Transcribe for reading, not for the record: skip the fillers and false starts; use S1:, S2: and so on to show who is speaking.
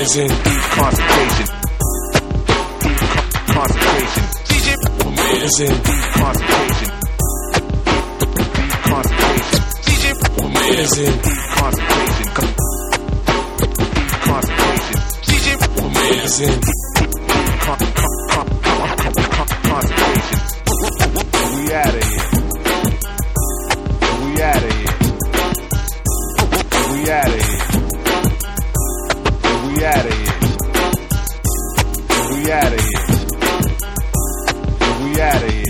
S1: is in deep concentration. Deep concentration. My man is in deep concentration. Deep concentration. My man is in deep concentration. Deep concentration. My man is in deep concentration. We out of here. We out of here. We out of here. We out of here. We out of here. We out of here.